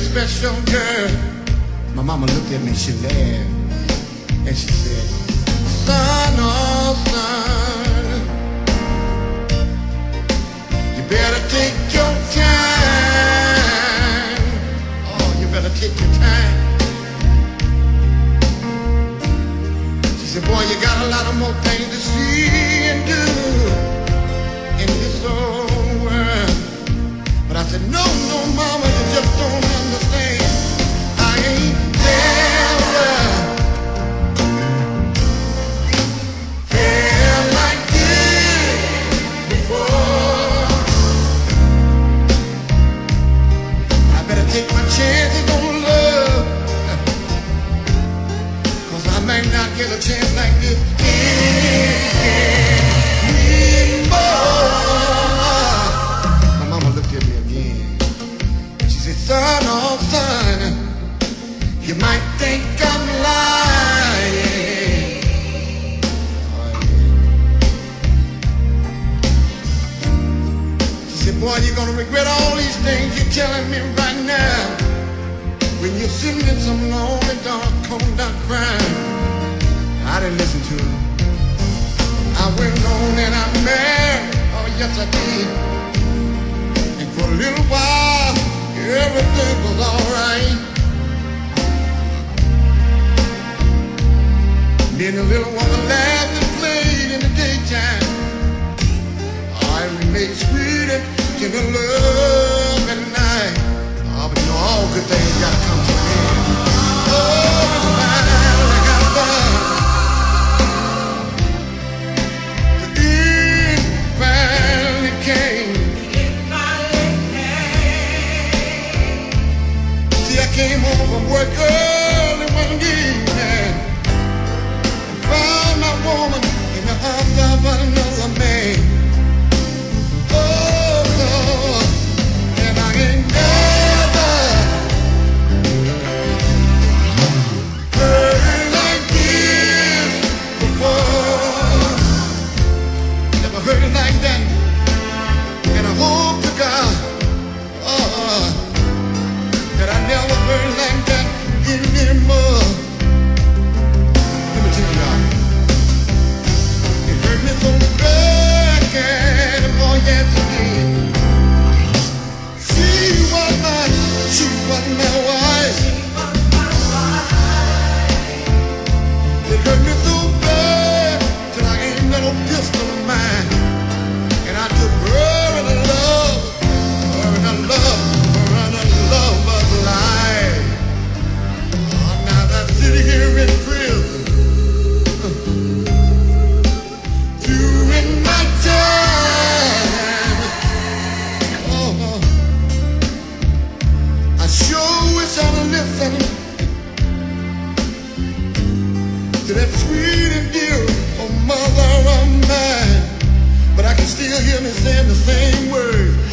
special girl. My mama looked at me, she laughed, and she said, son, oh son, you better take your time. Oh, you better take your time. She said, boy, you got a lot of more things to see and do in this old world. But I said, no, no, mama, you just don't understand. I ain't never felt like this before. I better take my chances on love, 'cause I might not get a chance like this anymore. My mama looked at me again. She said, son, oh son, you might think I'm lying. Oh, yeah. She said, boy, you're gonna regret all these things you're telling me right now when you're sitting in some lonely dark cold dark crying. I didn't listen to her. I went on and I married. Oh yes I did. And for a little while everything was alright. Then the little woman laughed and played in the daytime. Oh, and we made sweet and tender love at night. Oh, but you know all good things gotta come to an end. Oh, it's fine, I got fun. The end finally came. See, I came home from work early one evening and found my woman in the arms of another man. Oh, Lord, and I ain't never heard like this before. Never heard it like that. And I hope to God, that I never heard like that anymore. Let me tell y'all, it hurt me so bad, oh yes it did. She was my wife. It hurt me so bad till I ain't got no pistol of mine, and I took her in love, her in love, her in love of life. Oh, now that sitting here in prison, during my time, oh, I sure wish I'd listened to that sweet and dear oh, mother of mine. But I can still hear me saying the same words.